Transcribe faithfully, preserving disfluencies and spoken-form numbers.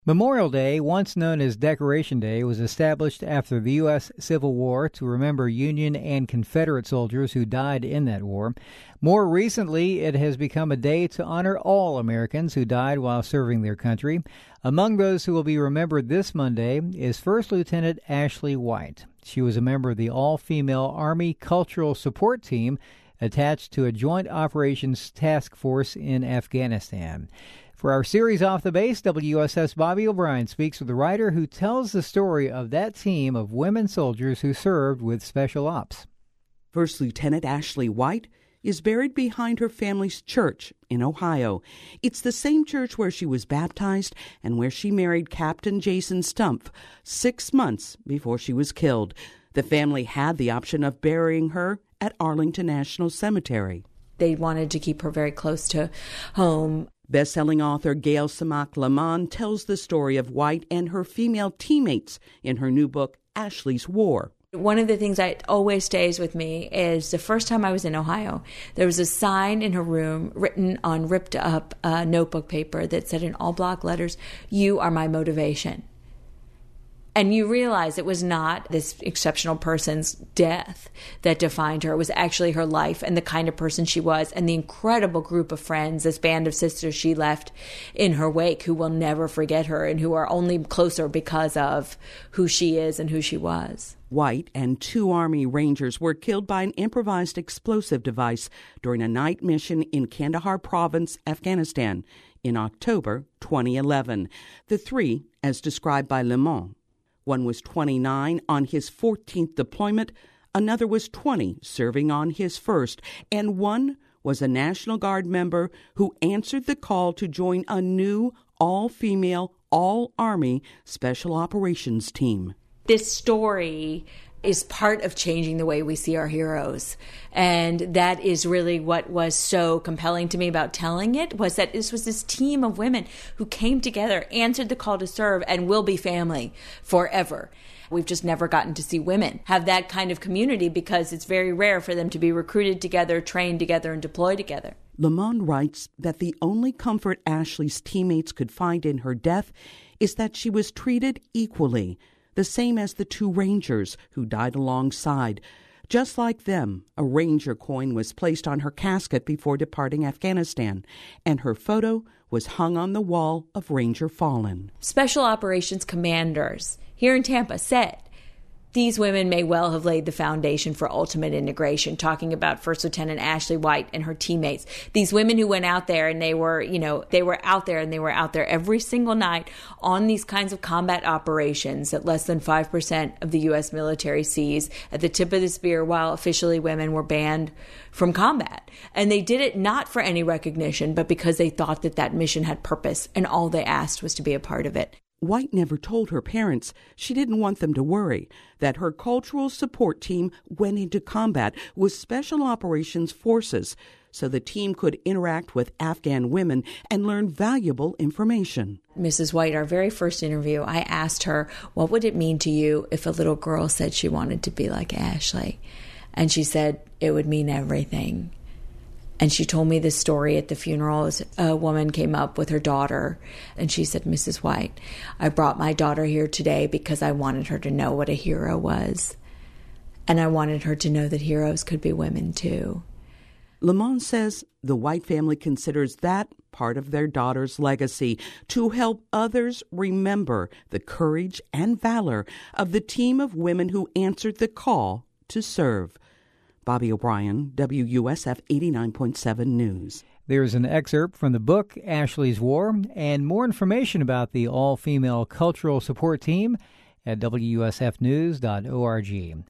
Memorial Day, once known as Decoration Day, was established after the U S Civil War to remember Union and Confederate soldiers who died in that war. More recently, it has become a day to honor all Americans who died while serving their country. Among those who will be remembered this Monday is First Lieutenant Ashley White. She was a member of the all-female Army Cultural Support Team attached to a Joint Operations Task Force in Afghanistan. For our series Off the Base, W U S S Bobby O'Brien speaks with the writer who tells the story of that team of women soldiers who served with Special Ops. First Lieutenant Ashley White is buried behind her family's church in Ohio. It's the same church where she was baptized and where she married Captain Jason Stumpf six months before she was killed. The family had the option of burying her at Arlington National Cemetery. They wanted to keep her very close to home. Best-selling author Gail Samak Lamond tells the story of White and her female teammates in her new book, Ashley's War. One of the things that always stays with me is the first time I was in Ohio, there was a sign in her room written on ripped up uh, notebook paper that said in all block letters, "You are my motivation." And you realize it was not this exceptional person's death that defined her. It was actually her life and the kind of person she was and the incredible group of friends, this band of sisters she left in her wake who will never forget her and who are only closer because of who she is and who she was. White and two Army Rangers were killed by an improvised explosive device during a night mission in Kandahar Province, Afghanistan, in October twenty eleven. The three, as described by Le Monde, one was twenty-nine on his fourteenth deployment, another was twenty serving on his first, and one was a National Guard member who answered the call to join a new all-female, all-Army Special Operations team. This story is part of changing the way we see our heroes. And that is really what was so compelling to me about telling it, was that this was this team of women who came together, answered the call to serve, and will be family forever. We've just never gotten to see women have that kind of community because it's very rare for them to be recruited together, trained together, and deployed together. Le Monde writes that the only comfort Ashley's teammates could find in her death is that she was treated equally, the same as the two Rangers who died alongside. Just like them, a Ranger coin was placed on her casket before departing Afghanistan, and her photo was hung on the wall of Ranger Fallen. Special Operations commanders here in Tampa said these women may well have laid the foundation for ultimate integration, talking about First Lieutenant Ashley White and her teammates. These women who went out there and they were, you know, they were out there and they were out there every single night on these kinds of combat operations that less than five percent of the U S military sees at the tip of the spear, while officially women were banned from combat. And they did it not for any recognition, but because they thought that that mission had purpose and all they asked was to be a part of it. White never told her parents she didn't want them to worry, that her cultural support team went into combat with Special Operations Forces so the team could interact with Afghan women and learn valuable information. Missus White, our very first interview, I asked her, what would it mean to you if a little girl said she wanted to be like Ashley? And she said, it would mean everything. And she told me this story at the funeral as a woman came up with her daughter. And she said, Missus White, I brought my daughter here today because I wanted her to know what a hero was. And I wanted her to know that heroes could be women too. Le Monde says the White family considers that part of their daughter's legacy, to help others remember the courage and valor of the team of women who answered the call to serve. Bobby O'Brien, W U S F eighty-nine point seven News. There's an excerpt from the book, Ashley's War, and more information about the all-female cultural support team at W U S F news dot org.